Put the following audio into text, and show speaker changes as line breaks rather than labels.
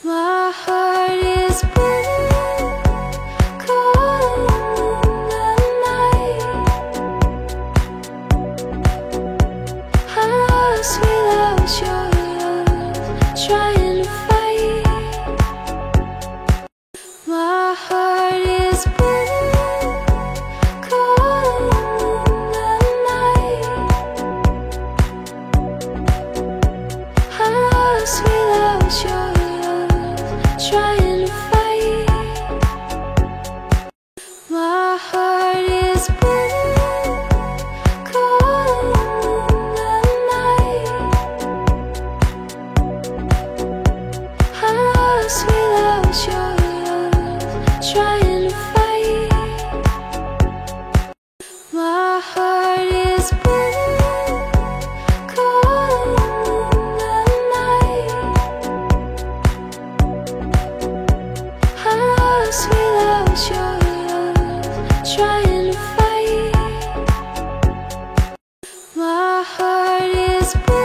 My heart is blue, cold in the night. I'm lost without your love, trying to fight. My heart is blue, cold in the night. I'm lost without your love, trying to fight. My heart is blue, cold in the night. I'm lost without your love, trying to fight. My heart is blue, cold in the night. I'm lost without your love, trying to fight. My heart is blue.